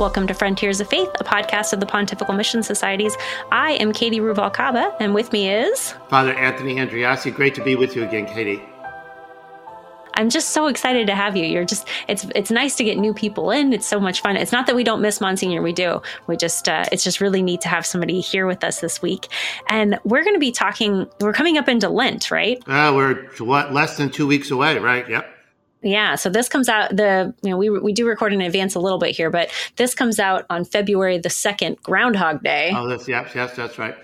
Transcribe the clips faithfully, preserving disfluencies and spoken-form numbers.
Welcome to Frontiers of Faith, a podcast of the Pontifical Mission Societies. I am Katie Ruvalcaba, and with me is... Father Anthony Andriassi. Great to be with you again, Katie. I'm just so excited to have you. You're just, it's it's nice to get new people in. It's so much fun. It's not that we don't miss Monsignor. We do. We just, uh, it's just really neat to have somebody here with us this week. And we're going to be talking, we're coming up into Lent, right? Uh, we're what, less than two weeks away, right? Yep. Yeah. So this comes out, the, you know, we we do record in advance a little bit here, but this comes out on February the second, Groundhog Day. Oh, that's, yes, yes, that's right.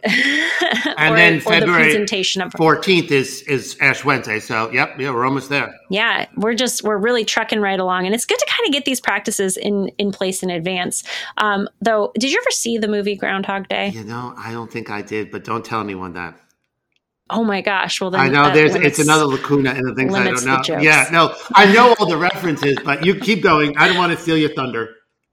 And or, then or February the presentation of fourteenth is, is Ash Wednesday. So, yep, yeah, we're almost there. Yeah, we're just, we're really trucking right along. And it's good to kind of get these practices in, in place in advance. Um, though, did you ever see the movie Groundhog Day? You know, I don't think I did, but don't tell anyone that. Oh my gosh. Well, then I know there's, it's another lacuna in the things I don't know. Yeah, no, I know all the references, but you keep going. I don't want to steal your thunder.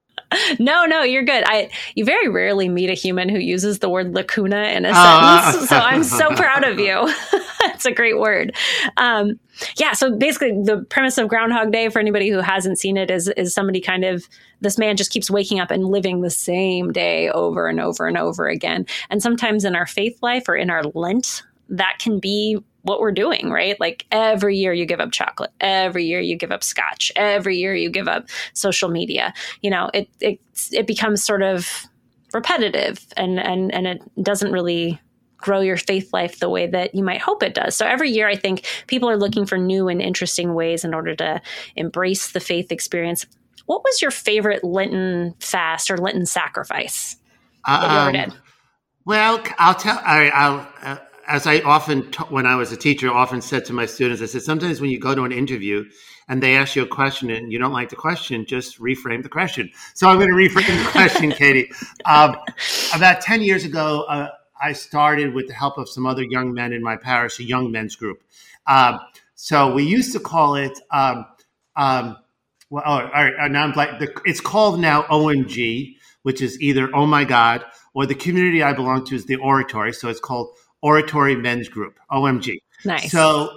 No, no, you're good. I you very rarely meet a human who uses the word lacuna in a uh, sentence, so I'm so proud of you. It's a great word. Um, yeah, so basically the premise of Groundhog Day, for anybody who hasn't seen it, is is somebody kind of, this man just keeps waking up and living the same day over and over and over again. And sometimes in our faith life or in our Lent, that can be what we're doing, right? Like every year you give up chocolate, every year you give up scotch, every year you give up social media. You know, it it it becomes sort of repetitive, and and and it doesn't really grow your faith life the way that you might hope it does. So every year, I think people are looking for new and interesting ways in order to embrace the faith experience. What was your favorite Lenten fast or Lenten sacrifice that you ever Um, did? well, I'll tell, I, I'll, uh, as I often, t- when I was a teacher, often said to my students, I said, sometimes when you go to an interview and they ask you a question and you don't like the question, just reframe the question. So I'm going to reframe the question, Katie. Um, about ten years ago, uh, I started with the help of some other young men in my parish, a young men's group. Um, so we used to call it, um, um, well, oh, all right, now I'm like, the, it's called now O M G, which is either Oh My God, or the community I belong to is the Oratory. So it's called Oratory Men's Group, O M G. Nice. So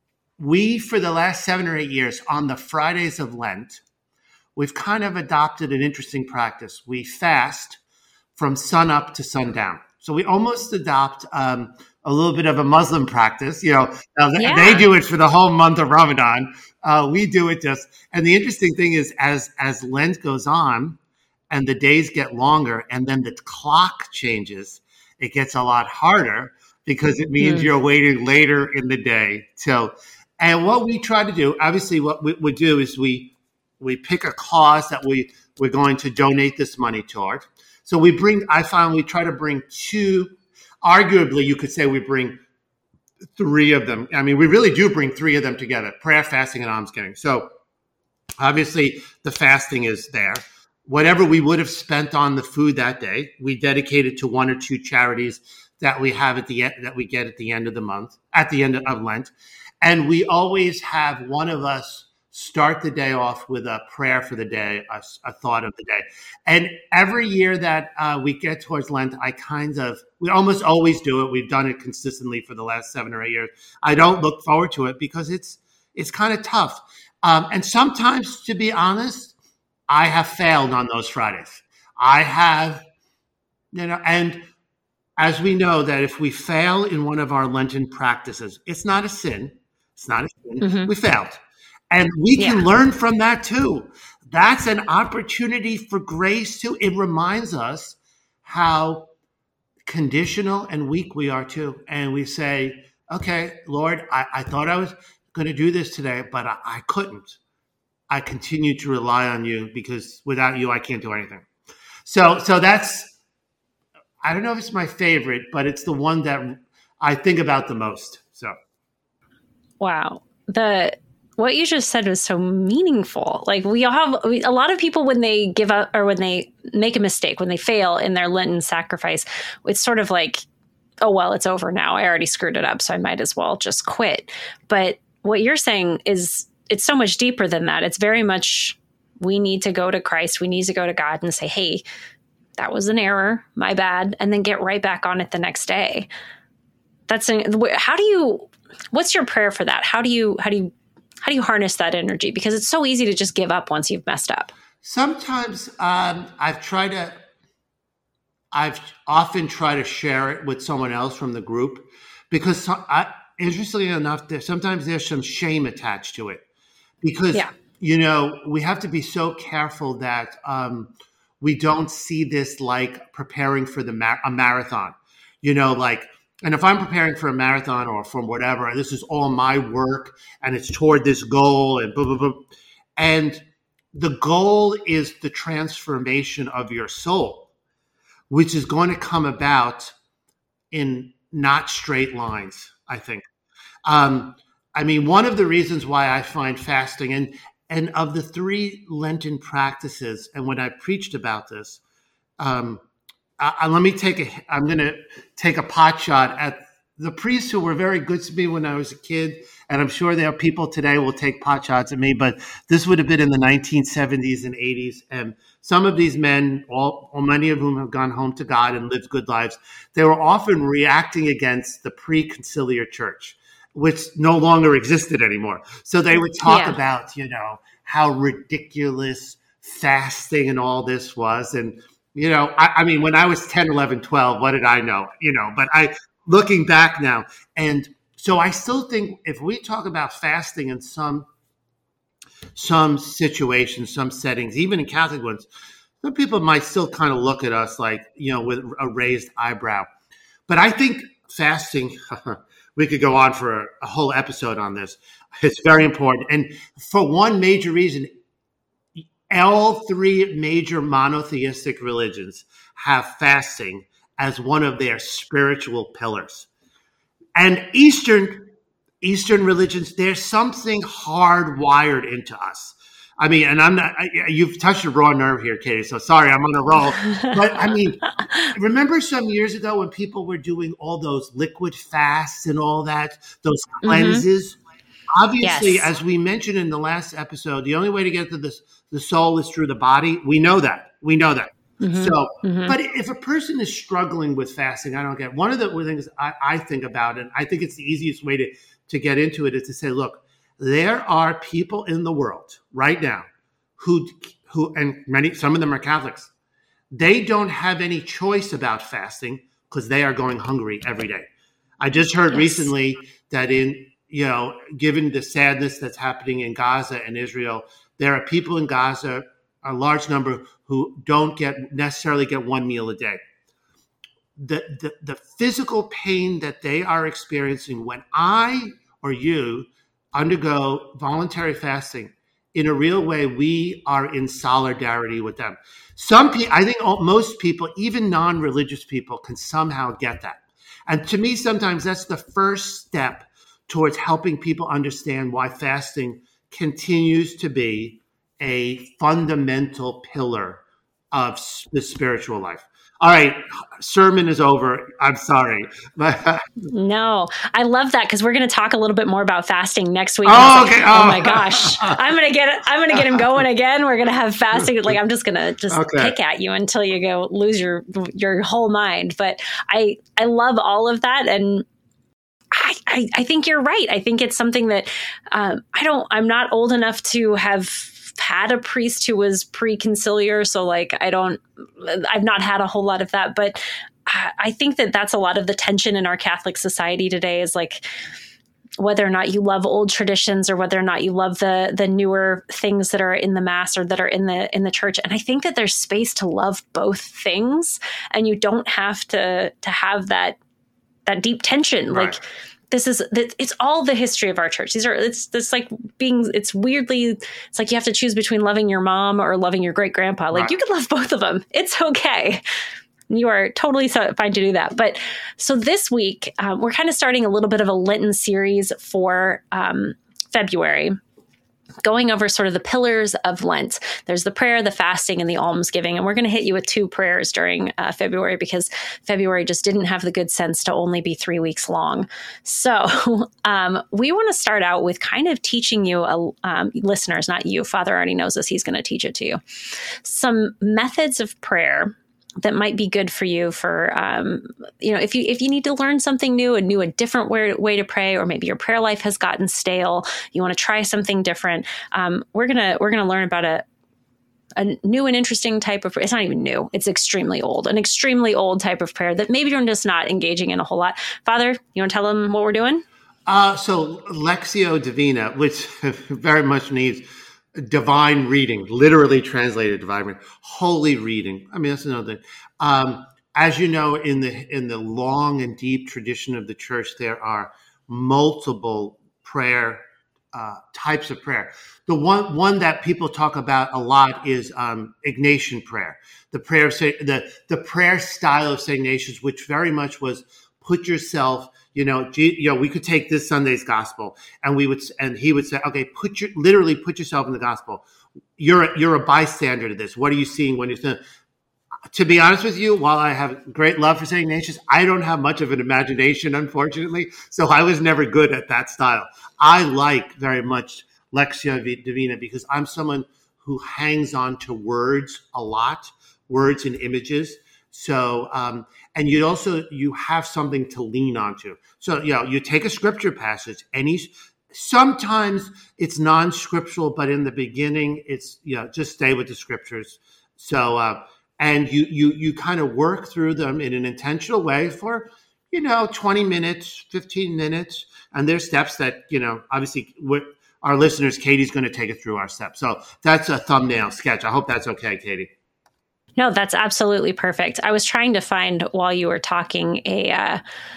we, for the last seven or eight years, on the Fridays of Lent, we've kind of adopted an interesting practice. We fast from sun up to sundown. So we almost adopt um, a little bit of a Muslim practice. You know, now th- Yeah. they do it for the whole month of Ramadan. Uh, we do it just, and the interesting thing is, as as Lent goes on, and the days get longer, and then the clock changes, it gets a lot harder, because it means Mm. you're waiting later in the day. So, and what we try to do, obviously what we would do is we we pick a cause that we, we're going to donate this money toward. So we bring, I found we try to bring two, arguably you could say we bring three of them. I mean, we really do bring three of them together: prayer, fasting, and almsgiving. So obviously the fasting is there. Whatever we would have spent on the food that day, we dedicate it to one or two charities that we have at the end, that we get at the end of the month, at the end of Lent. And we always have one of us start the day off with a prayer for the day, a, a thought of the day. And every year that uh, we get towards Lent, I kind of, we almost always do it. We've done it consistently for the last seven or eight years. I don't look forward to it because it's, it's kind of tough. Um, and sometimes, to be honest, I have failed on those Fridays. I have, you know, and as we know that if we fail in one of our Lenten practices, it's not a sin. It's not a sin. Mm-hmm. We failed. And we can Yeah. learn from that too. That's an opportunity for grace too. It reminds us how conditional and weak we are too. And we say, okay, Lord, I, I thought I was going to do this today, but I, I couldn't. I continue to rely on you, because without you, I can't do anything. So, so that's, I don't know if it's my favorite, but it's the one that I think about the most. So, Wow. The what you just said was so meaningful. Like we all have we, a lot of people, when they give up or when they make a mistake, when they fail in their Lenten sacrifice, it's sort of like, oh, well, it's over now. I already screwed it up, so I might as well just quit. But what you're saying is, it's so much deeper than that. It's very much, we need to go to Christ. We need to go to God and say, hey, that was an error, my bad. And then get right back on it the next day. That's an, how do you, what's your prayer for that? How do you, how do you, how do you harness that energy? Because it's so easy to just give up once you've messed up. Sometimes um, I've tried to, I've often tried to share it with someone else from the group because so- I, interestingly enough, there, sometimes there's some shame attached to it because, Yeah. you know, we have to be so careful that um, we don't see this like preparing for the mar- a marathon, you know, like, and if I'm preparing for a marathon or from whatever, and this is all my work and it's toward this goal and blah, blah, blah. And the goal is the transformation of your soul, which is going to come about in not straight lines, I think. Um, I mean, one of the reasons why I find fasting and and of the three Lenten practices, and when I preached about this, um, I, I, let me take a. I'm going to take a pot shot at the priests who were very good to me when I was a kid, and I'm sure there are people today who will take pot shots at me. But this would have been in the nineteen seventies and eighties, and some of these men, all or many of whom have gone home to God and lived good lives, they were often reacting against the pre-conciliar church, which no longer existed anymore. So they would talk Yeah. about, you know, how ridiculous fasting and all this was. And, you know, I, I mean, when I was ten, eleven, twelve, what did I know? You know, but I, looking back now, and so I still think if we talk about fasting in some, some situations, some settings, even in Catholic ones, some people might still kind of look at us like, you know, with a raised eyebrow. But I think fasting, we could go on for a, a whole episode on this. It's very important. And for one major reason, all three major monotheistic religions have fasting as one of their spiritual pillars. And Eastern Eastern religions, there's something hardwired into us. I mean, and I'm not, I, you've touched a raw nerve here, Katie, so sorry, I'm on a roll. But I mean, remember some years ago when people were doing all those liquid fasts and all that, those cleanses? Mm-hmm. Obviously, yes. As we mentioned in the last episode, the only way to get to this, the soul is through the body. We know that. We know that. Mm-hmm. So, mm-hmm. But if a person is struggling with fasting, I don't get, one of the things I, I think about, and I think it's the easiest way to, to get into it is to say, look, there are people in the world right now who, who, and many, some of them are Catholics. They don't have any choice about fasting because they are going hungry every day. I just heard yes. recently that in, you know, given the sadness that's happening in Gaza and Israel, there are people in Gaza, a large number, who don't get necessarily get one meal a day. The, the, the physical pain that they are experiencing when I or you undergo voluntary fasting, in a real way, we are in solidarity with them. Some people, I think most people, even non-religious people, can somehow get that. And to me, sometimes that's the first step towards helping people understand why fasting continues to be a fundamental pillar of the spiritual life. All right, sermon is over. I'm sorry. No, I love that because we're going to talk a little bit more about fasting next week. Oh, okay. Like, oh. oh my gosh, I'm going to get it. I'm going to get him going again. We're going to have fasting. Like I'm just going to just okay. pick at you until you go lose your your whole mind. But I I love all of that, and I I, I think you're right. I think it's something that um, I don't. I'm not old enough to have had a priest who was pre-conciliar. So like, I don't, I've not had a whole lot of that, but I think that that's a lot of the tension in our Catholic society today is like, whether or not you love old traditions or whether or not you love the, the newer things that are in the mass or that are in the, in the church. And I think that there's space to love both things, and you don't have to, to have that, that deep tension. Right. Like, This is, it's all the history of our church. These are, it's, it's like being, it's weirdly, it's like you have to choose between loving your mom or loving your great grandpa. Like right. You can love both of them. It's okay. You are totally so fine to do that. But so this week, um, we're kind of starting a little bit of a Lenten series for um, February, going over sort of the pillars of Lent. There's the prayer, the fasting, and the almsgiving. And we're going to hit you with two prayers during uh, February because February just didn't have the good sense to only be three weeks long. So um, we want to start out with kind of teaching you, uh, um, listeners, not you, Father already knows this, he's going to teach it to you, some methods of prayer that might be good for you for, um, you know, if you if you need to learn something new, a new, a different way, way to pray, or maybe your prayer life has gotten stale, you want to try something different. Um, we're gonna we're gonna learn about a a new and interesting type of, it's not even new, it's extremely old, an extremely old type of prayer that maybe you're just not engaging in a whole lot. Father, you want to tell them what we're doing? Uh, so Lectio Divina, which very much needs divine reading, literally translated divine reading, holy reading. I mean, that's another thing. Um, as you know, in the in the long and deep tradition of the church, there are multiple prayer uh, types of prayer. The one one that people talk about a lot is um, Ignatian prayer, the prayer of the the prayer style of Saint Ignatius, which very much was put yourself. You know, you know, we could take this Sunday's gospel, and we would, and he would say, okay, put your literally put yourself in the gospel. You're a, you're a bystander to this. What are you seeing when you're seeing? To be honest with you, while I have great love for Saint Ignatius, I don't have much of an imagination, unfortunately. So I was never good at that style. I like very much Lectio Divina because I'm someone who hangs on to words a lot, words and images. So, um, and you also, you have something to lean onto. So, you know, you take a scripture passage, any, sometimes it's non-scriptural, but in the beginning, it's, you know, just stay with the scriptures. So, uh, and you, you, you kind of work through them in an intentional way for, you know, twenty minutes, fifteen minutes. And there's steps that, you know, obviously we're, our listeners, Katie's going to take us through our steps. So that's a thumbnail sketch. I hope that's okay, Katie. No, that's absolutely perfect. I was trying to find while you were talking a, uh,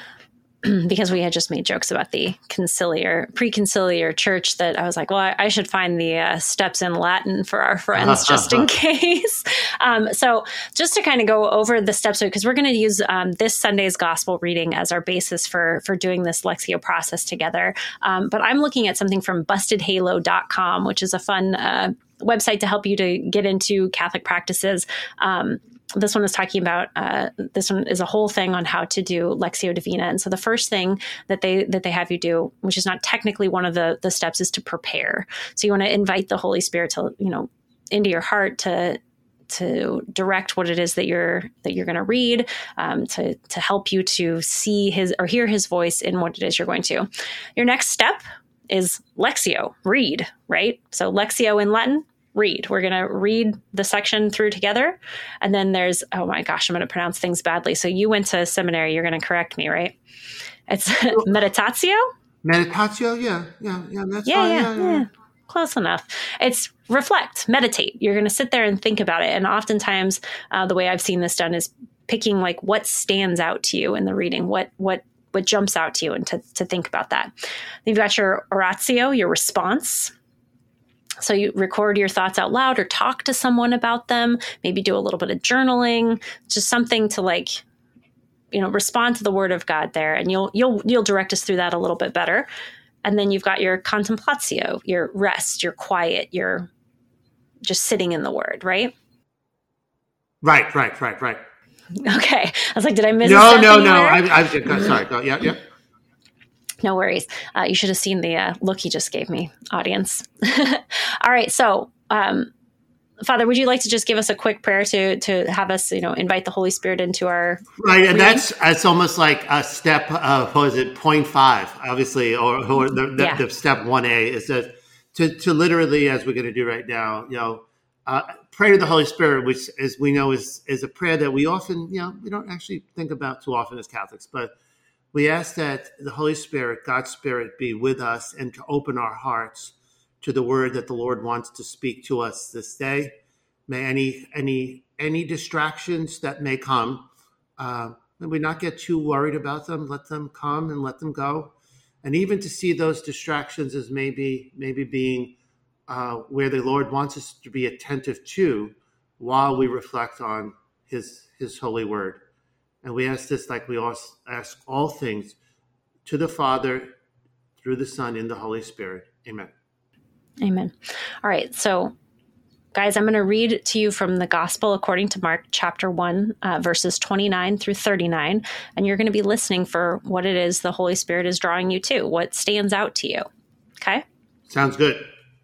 because we had just made jokes about the conciliar, pre-conciliar church that I was like, well, I, I should find the uh, steps in Latin for our friends just in case. Um, so just to kind of go over the steps, because we're going to use um, this Sunday's gospel reading as our basis for, for doing this Lectio process together. Um, but I'm looking at something from busted halo dot com, which is a fun uh, website to help you to get into Catholic practices. Um, This one is talking about, uh, this one is a whole thing on how to do Lectio Divina. And so the first thing that they that they have you do, which is not technically one of the, the steps, is to prepare. So you want to invite the Holy Spirit to, you know, into your heart to to direct what it is that you're that you're going to read, um, to to help you to see his or hear his voice in what it is you're going to. Your next step is Lectio, read, right? So Lectio in Latin, read. We're going to read the section through together. And then there's, oh my gosh, I'm going to pronounce things badly. So you went to seminary. You're going to correct me, right? It's meditatio? Meditatio, yeah. Yeah, yeah, that's yeah, fine. Yeah, yeah, yeah, yeah. Close enough. It's reflect, meditate. You're going to sit there and think about it. And oftentimes uh, the way I've seen this done is picking like what stands out to you in the reading, what, what, what jumps out to you, and to, to think about that. You've got your oratio, your response. So you record your thoughts out loud or talk to someone about them, maybe do a little bit of journaling, just something to like, you know, respond to the word of God there. And you'll, you'll, you'll direct us through that a little bit better. And then you've got your contemplatio, your rest, your quiet, your just sitting in the word, right? Right, right, right, right. Okay. I was like, did I miss No, a no, no. I, I, I, sorry. Go, yeah, yeah. No worries. Uh, you should have seen the uh, look he just gave me, audience. All right. So, um, Father, would you like to just give us a quick prayer to to have us, you know, invite the Holy Spirit into our right? And reading? that's it's almost like a step of what is it, point five, obviously, or, or the, the, yeah. the step one A is that to to literally, as we're going to do right now, you know, uh, pray to the Holy Spirit, which, as we know, is is a prayer that we often, you know, we don't actually think about too often as Catholics, but we ask that the Holy Spirit, God's Spirit, be with us and to open our hearts to the word that the Lord wants to speak to us this day. May any any any distractions that may come, uh, may we not get too worried about them. Let them come and let them go. And even to see those distractions as maybe maybe being uh, where the Lord wants us to be attentive to while we reflect on his his holy word. And we ask this like we ask all things to the Father, through the Son, in the Holy Spirit. Amen. Amen. All right. So, guys, I'm going to read to you from the Gospel according to Mark chapter one, uh, verses twenty-nine through thirty-nine. And you're going to be listening for what it is the Holy Spirit is drawing you to, what stands out to you. Okay? Sounds good.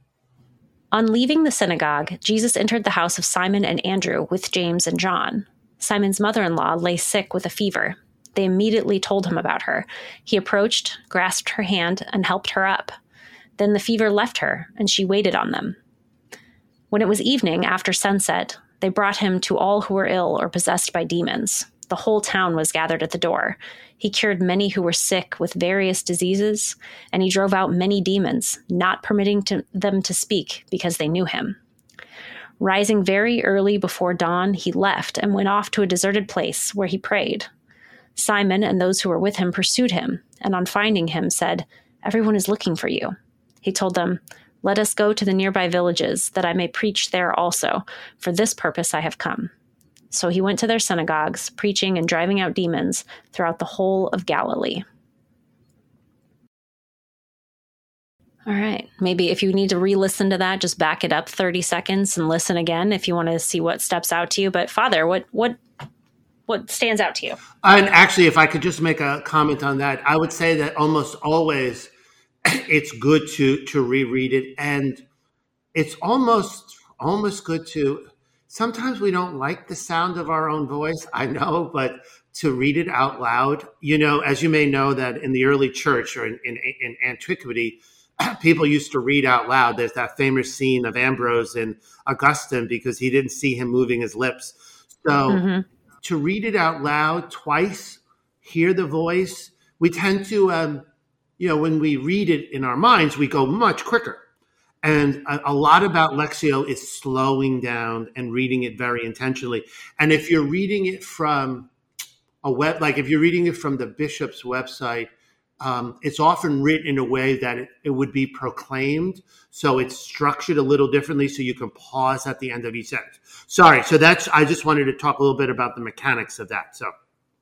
On leaving the synagogue, Jesus entered the house of Simon and Andrew with James and John. Simon's mother-in-law lay sick with a fever. They immediately told him about her. He approached, grasped her hand, and helped her up. Then the fever left her, and she waited on them. When it was evening, after sunset, they brought him to all who were ill or possessed by demons. The whole town was gathered at the door. He cured many who were sick with various diseases, and he drove out many demons, not permitting to, them to speak because they knew him. Rising very early before dawn, he left and went off to a deserted place where he prayed. Simon and those who were with him pursued him, and on finding him said, "Everyone is looking for you." He told them, "Let us go to the nearby villages, that I may preach there also. For this purpose I have come." So he went to their synagogues, preaching and driving out demons throughout the whole of Galilee. All right. Maybe if you need to re-listen to that, just back it up thirty seconds and listen again if you want to see what steps out to you. But Father, what what what stands out to you? And actually, if I could just make a comment on that, I would say that almost always it's good to to reread it, and it's almost almost good to. Sometimes we don't like the sound of our own voice, I know, but to read it out loud, you know, as you may know, that in the early church or in, in, in antiquity, people used to read out loud. There's that famous scene of Ambrose and Augustine because he didn't see him moving his lips. So mm-hmm. to read it out loud twice, hear the voice, we tend to, um, you know, when we read it in our minds, we go much quicker. And a, a lot about Lectio is slowing down and reading it very intentionally. And if you're reading it from a web, like if you're reading it from the bishop's website, um, it's often written in a way that it, it would be proclaimed. So it's structured a little differently so you can pause at the end of each sentence. Sorry. So that's, I just wanted to talk a little bit about the mechanics of that. So,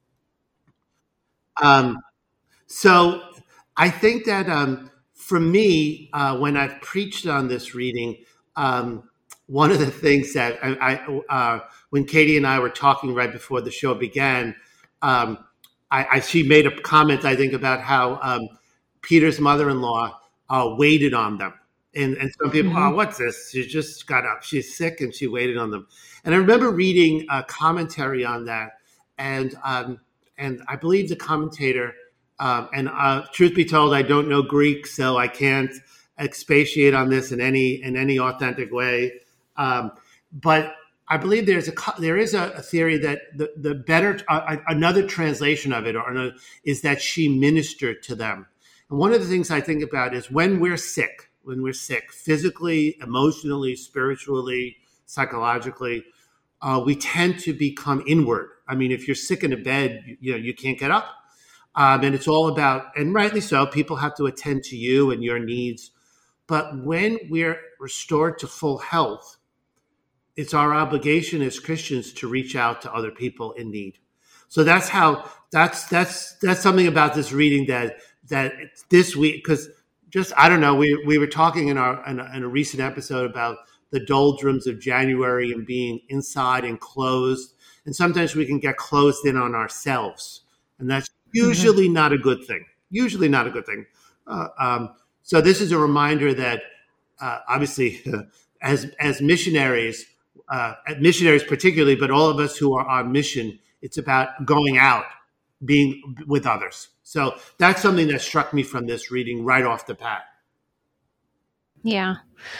um, so I think that, um, for me, uh, when I've preached on this reading, um, one of the things that I, I uh, when Katie and I were talking right before the show began, um, I, I, she made a comment, I think, about how um, Peter's mother-in-law uh, waited on them. And, and some people, mm-hmm. oh, what's this? She just got up. She's sick and she waited on them. And I remember reading a commentary on that. And, um, and I believe the commentator, Um, and uh, truth be told, I don't know Greek, so I can't expatiate on this in any in any authentic way. Um, but I believe there's a there is a, a theory that the the better uh, another translation of it or another, is that she ministered to them. And one of the things I think about is when we're sick, when we're sick, physically, emotionally, spiritually, psychologically, uh, we tend to become inward. I mean, if you're sick in a bed, you, you know you can't get up. Um, and it's all about, and rightly so, people have to attend to you and your needs. But when we're restored to full health, it's our obligation as Christians to reach out to other people in need. So that's how, that's that's that's something about this reading that that this week, because just, I don't know, we we were talking in our in a, in a recent episode about the doldrums of January and being inside and closed. And sometimes we can get closed in on ourselves. And that's usually mm-hmm. not a good thing. Usually not a good thing. Uh, um, so this is a reminder that uh, obviously uh, as as missionaries, uh, missionaries particularly, but all of us who are on mission, it's about going out, being with others. So that's something that struck me from this reading right off the bat. Yeah.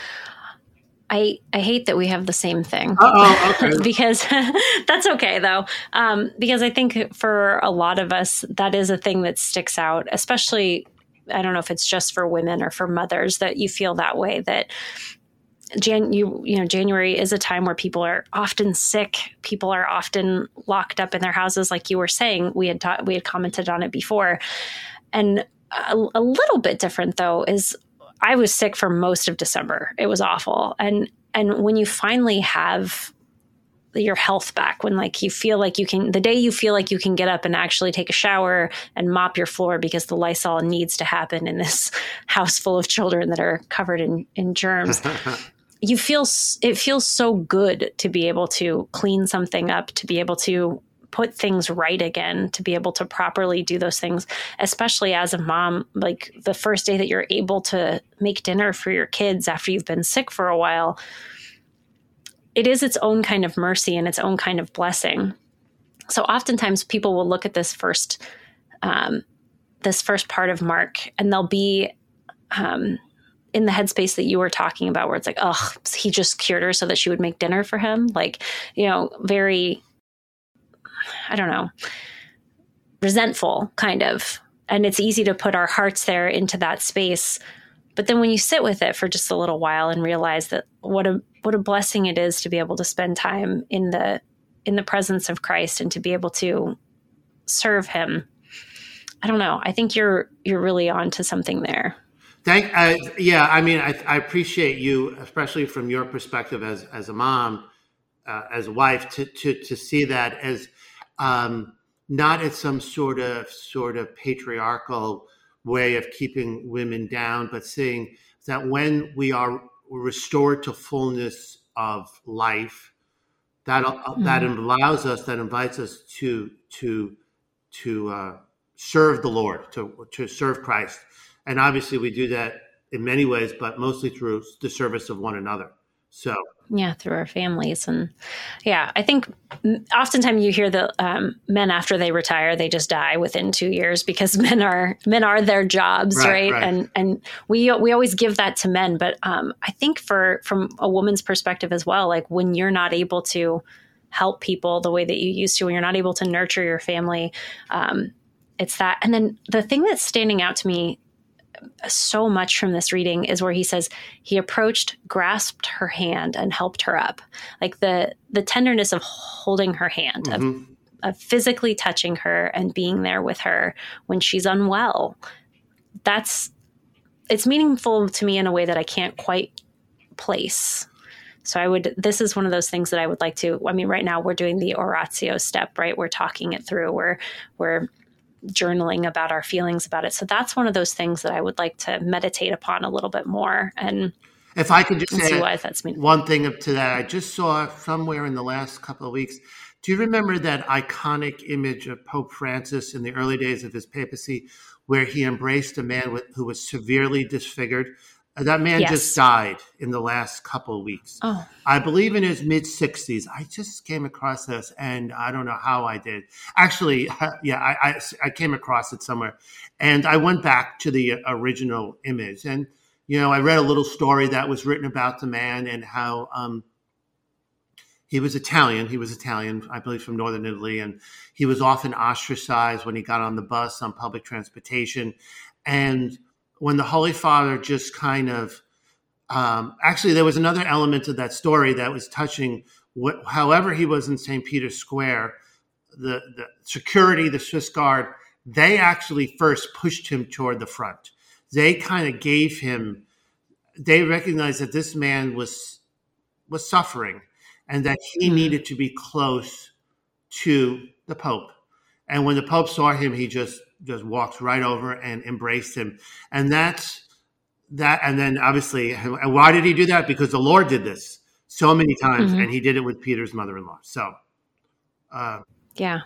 I, I hate that we have the same thing. Oh, okay. Because that's okay, though. Um, because I think for a lot of us, that is a thing that sticks out, especially, I don't know if it's just for women or for mothers that you feel that way, that Jan, you, you know, January is a time where people are often sick. People are often locked up in their houses. Like you were saying, we had taught, we had commented on it before. And a, a little bit different, though, is I was sick for most of December. It was awful. And and when you finally have your health back, when like you feel like you can, the day you feel like you can get up and actually take a shower and mop your floor because the Lysol needs to happen in this house full of children that are covered in, in germs, you feel, it feels so good to be able to clean something up, to be able to put things right again, to be able to properly do those things, especially as a mom, like the first day that you're able to make dinner for your kids after you've been sick for a while, it is its own kind of mercy and its own kind of blessing. So oftentimes people will look at this first, um, this first part of Mark, and they'll be, um, in the headspace that you were talking about, where it's like, oh, he just cured her so that she would make dinner for him. Like, you know, very, I don't know, resentful kind of. And it's easy to put our hearts there into that space. But then when you sit with it for just a little while and realize that what a what a blessing it is to be able to spend time in the in the presence of Christ and to be able to serve him. I don't know. I think you're you're really on to something there. Thank uh, yeah, I mean I, I appreciate you, especially from your perspective as as a mom, uh, as a wife, to to to see that as um, not as some sort of sort of patriarchal way of keeping women down, but seeing that when we are restored to fullness of life, that mm-hmm. that allows us, that invites us to to to uh, serve the Lord, to to serve Christ, and obviously we do that in many ways, but mostly through the service of one another. So. Yeah, through our families. And yeah, I think oftentimes you hear the um, men after they retire, they just die within two years because men are men are their jobs, right? right? right. And and we we always give that to men. But um, I think for from a woman's perspective as well, like when you're not able to help people the way that you used to, when you're not able to nurture your family, um, it's that. And then the thing that's standing out to me so much from this reading is where he says he approached, grasped her hand, and helped her up. Like the the tenderness of holding her hand, mm-hmm. of, of physically touching her and being there with her when she's unwell. That's it's meaningful to me in a way that I can't quite place. So I would, this is one of those things that I would like to, I mean, right now we're doing the oratio step, right? We're talking it through. We're, we're, journaling about our feelings about it. So that's one of those things that I would like to meditate upon a little bit more. And if I could just say why that's one thing to that, I just saw somewhere in the last couple of weeks. Do you remember that iconic image of Pope Francis in the early days of his papacy, where he embraced a man with, who was severely disfigured? That man yes. just died in the last couple of weeks. Oh. I believe in his mid sixties. I just came across this, and I don't know how I did. Actually, yeah, I, I, I came across it somewhere, and I went back to the original image. And, you know, I read a little story that was written about the man and how um, he was Italian. He was Italian, I believe, from northern Italy, and he was often ostracized when he got on the bus, on public transportation. And when the Holy Father just kind of, um, actually, there was another element of that story that was touching. What, however, he was in Saint Peter's Square, the, the security, the Swiss Guard, they actually first pushed him toward the front. They kind of gave him, they recognized that this man was was suffering and that he needed to be close to the Pope. And when the Pope saw him, he just just walked right over and embraced him. And that's that. And then obviously, and why did he do that? Because the Lord did this so many times, mm-hmm. and he did it with Peter's mother-in-law. So, uh, yeah,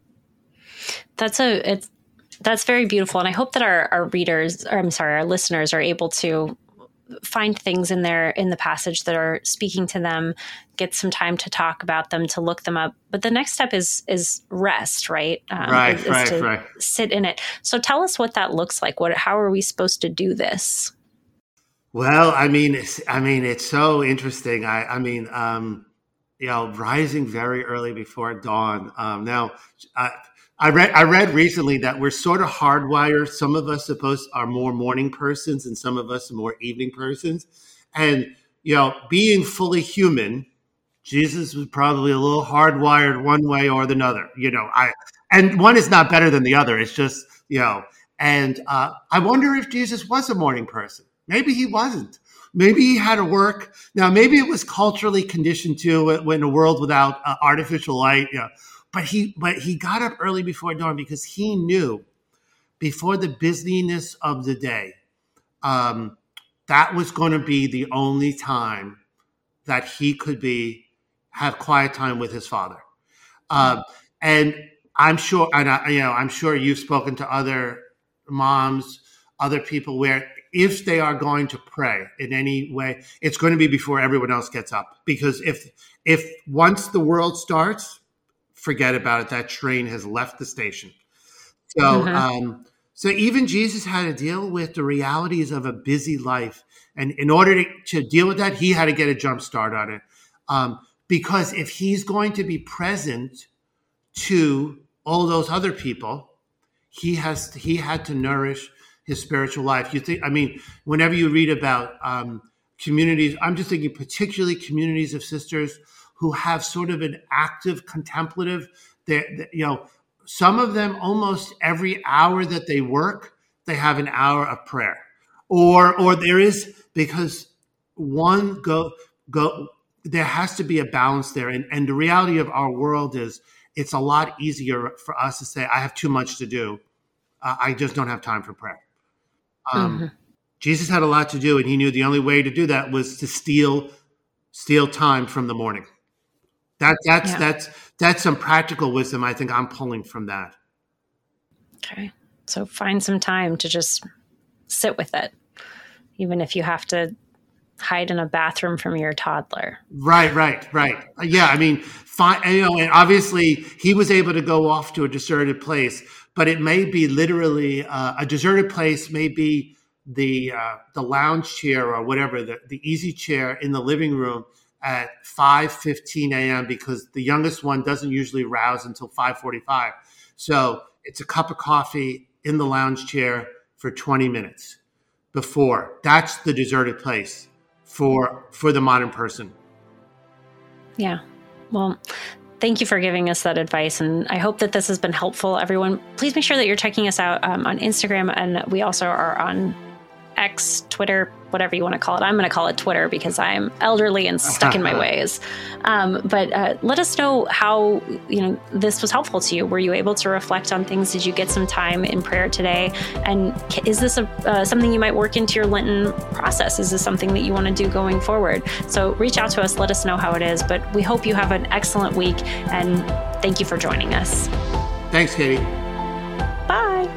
that's a, it's, that's very beautiful. And I hope that our, our readers, or I'm sorry, our listeners are able to find things in there in the passage that are speaking to them, get some time to talk about them, to look them up. But the next step is is rest, right? Um, right, is, right, is to right. sit in it. So tell us what that looks like. What, how are we supposed to do this? Well, I mean, it's, I mean, it's so interesting. I, I mean, um, you know, rising very early before dawn. Um, now, I, I read I read recently that we're sort of hardwired. Some of us suppose are more morning persons and some of us are more evening persons. And, you know, being fully human, Jesus was probably a little hardwired one way or the other. You know, I and one is not better than the other. It's just, you know, and uh, I wonder if Jesus was a morning person. Maybe he wasn't. Maybe he had to work. Now, maybe it was culturally conditioned to in a world without uh, artificial light, you know. But he, but he got up early before dawn because he knew before the busyness of the day, um, that was going to be the only time that he could be have quiet time with his Father. Um, and I'm sure, and I, you know, I'm sure you've spoken to other moms, other people where if they are going to pray in any way, it's going to be before everyone else gets up. Because if if once the world starts, forget about it. That train has left the station. So, mm-hmm. um, So even Jesus had to deal with the realities of a busy life. And in order to, to deal with that, he had to get a jump start on it. Um, because if he's going to be present to all those other people, he has he had to nourish his spiritual life. You think, I mean, whenever you read about um, communities, I'm just thinking particularly communities of sisters who have sort of an active contemplative, they, you know, some of them almost every hour that they work, they have an hour of prayer. Or or there is, because one go go there has to be a balance there. And, and the reality of our world is it's a lot easier for us to say, I have too much to do. Uh, I just don't have time for prayer. Um, mm-hmm. Jesus had a lot to do, and he knew the only way to do that was to steal steal time from the morning. That that's yeah. that's that's some practical wisdom I think I'm pulling from that. Okay. So find some time to just sit with it, even if you have to hide in a bathroom from your toddler. Right, right, right. Yeah, I mean, fine, you know, and obviously he was able to go off to a deserted place, but it may be literally uh, a deserted place, may be the uh, the lounge chair or whatever, the, the easy chair in the living room at five fifteen a.m. because the youngest one doesn't usually rouse until five forty-five. So it's a cup of coffee in the lounge chair for twenty minutes before. That's the deserted place for for the modern person. Yeah. Well, thank you for giving us that advice. And I hope that this has been helpful. Everyone, please make sure that you're checking us out um, on Instagram. And we also are on X, Twitter, whatever you want to call it. I'm going to call it Twitter because I'm elderly and stuck in my ways. Um, but uh, let us know how, you know, this was helpful to you. Were you able to reflect on things? Did you get some time in prayer today? And is this a, uh, something you might work into your Lenten process? Is this something that you want to do going forward? So reach out to us. Let us know how it is. But we hope you have an excellent week. And thank you for joining us. Thanks, Katie. Bye.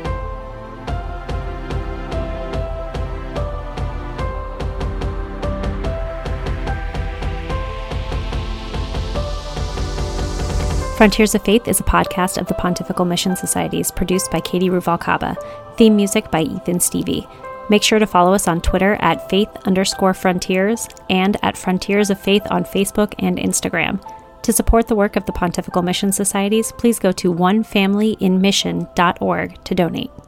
Frontiers of Faith is a podcast of the Pontifical Mission Societies produced by Katie Ruvalcaba. Theme music by Ethan Stevie. Make sure to follow us on Twitter at faith underscore frontiers and at Frontiers of Faith on Facebook and Instagram. To support the work of the Pontifical Mission Societies, please go to one family in mission dot org to donate.